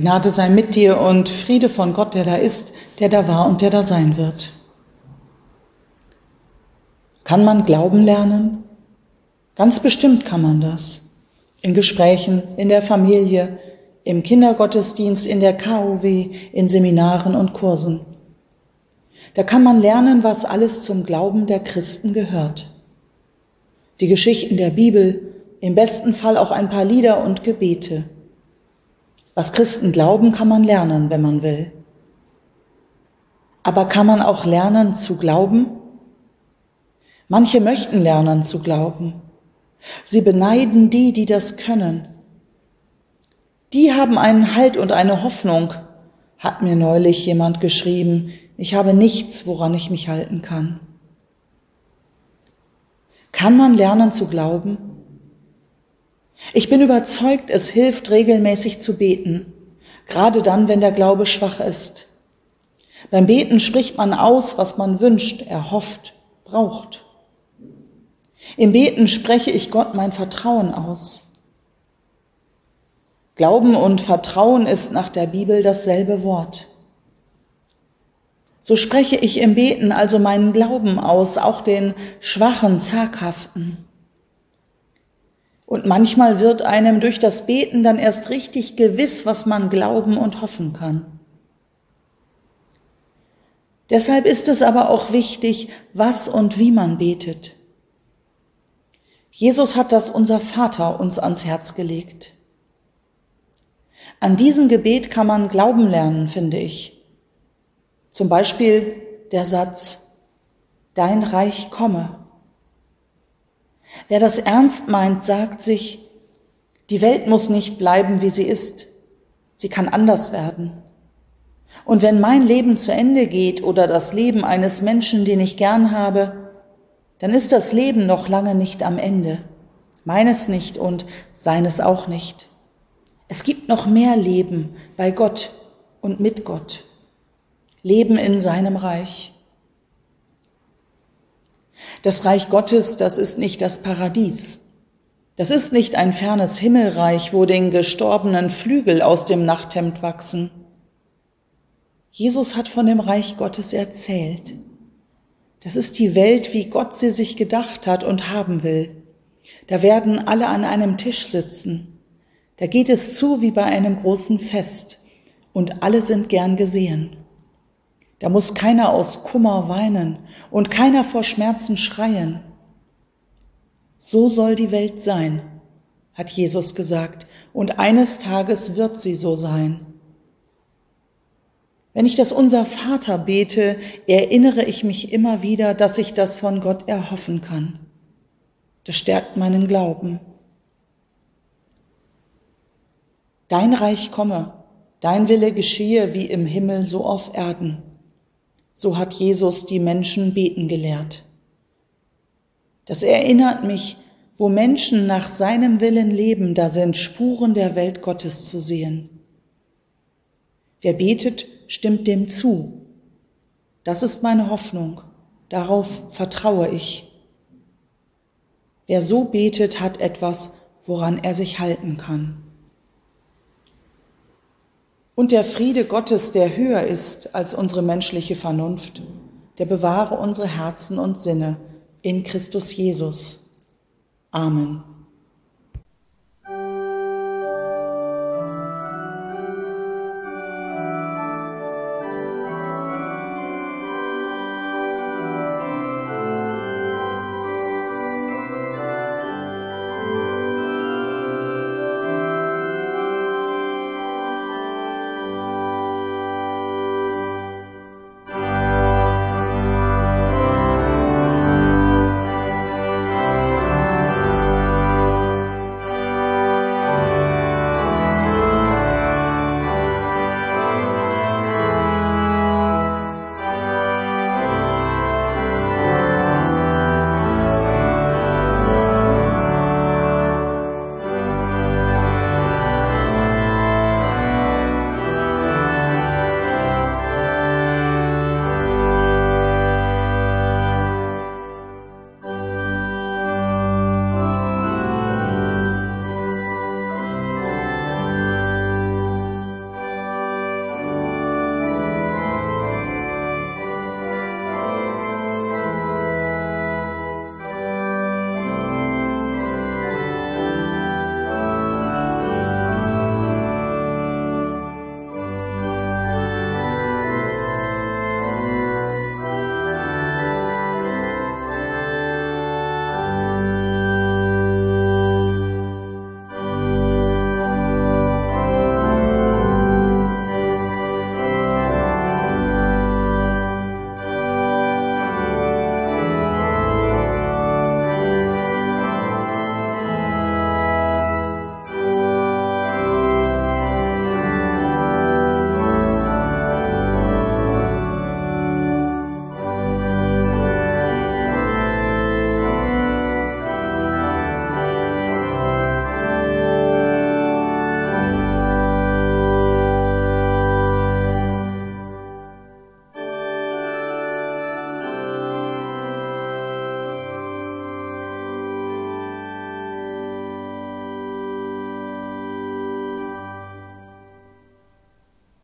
Gnade sei mit dir und Friede von Gott, der da ist, der da war und der da sein wird. Kann man Glauben lernen? Ganz bestimmt kann man das. In Gesprächen, in der Familie, im Kindergottesdienst, in der KOW, in Seminaren und Kursen. Da kann man lernen, was alles zum Glauben der Christen gehört. Die Geschichten der Bibel, im besten Fall auch ein paar Lieder und Gebete. Was Christen glauben, kann man lernen, wenn man will. Aber kann man auch lernen zu glauben? Manche möchten lernen zu glauben. Sie beneiden die, die das können. Die haben einen Halt und eine Hoffnung, hat mir neulich jemand geschrieben. Ich habe nichts, woran ich mich halten kann. Kann man lernen zu glauben? Ich bin überzeugt, es hilft, regelmäßig zu beten, gerade dann, wenn der Glaube schwach ist. Beim Beten spricht man aus, was man wünscht, erhofft, braucht. Im Beten spreche ich Gott mein Vertrauen aus. Glauben und Vertrauen ist nach der Bibel dasselbe Wort. So spreche ich im Beten also meinen Glauben aus, auch den schwachen, zaghaften. Und manchmal wird einem durch das Beten dann erst richtig gewiss, was man glauben und hoffen kann. Deshalb ist es aber auch wichtig, was und wie man betet. Jesus hat das Unser Vater uns ans Herz gelegt. An diesem Gebet kann man Glauben lernen, finde ich. Zum Beispiel der Satz, Dein Reich komme. Wer das ernst meint, sagt sich, die Welt muss nicht bleiben, wie sie ist. Sie kann anders werden. Und wenn mein Leben zu Ende geht oder das Leben eines Menschen, den ich gern habe, dann ist das Leben noch lange nicht am Ende. Meines nicht und seines auch nicht. Es gibt noch mehr Leben bei Gott und mit Gott. Leben in seinem Reich. Das Reich Gottes, das ist nicht das Paradies. Das ist nicht ein fernes Himmelreich, wo den Gestorbenen Flügel aus dem Nachthemd wachsen. Jesus hat von dem Reich Gottes erzählt. Das ist die Welt, wie Gott sie sich gedacht hat und haben will. Da werden alle an einem Tisch sitzen. Da geht es zu wie bei einem großen Fest und alle sind gern gesehen. Da muss keiner aus Kummer weinen und keiner vor Schmerzen schreien. So soll die Welt sein, hat Jesus gesagt, und eines Tages wird sie so sein. Wenn ich das Unser Vater bete, erinnere ich mich immer wieder, dass ich das von Gott erhoffen kann. Das stärkt meinen Glauben. Dein Reich komme, dein Wille geschehe wie im Himmel so auf Erden. So hat Jesus die Menschen beten gelehrt. Das erinnert mich, wo Menschen nach seinem Willen leben, da sind Spuren der Welt Gottes zu sehen. Wer betet, stimmt dem zu. Das ist meine Hoffnung, darauf vertraue ich. Wer so betet, hat etwas, woran er sich halten kann. Und der Friede Gottes, der höher ist als unsere menschliche Vernunft, der bewahre unsere Herzen und Sinne in Christus Jesus. Amen.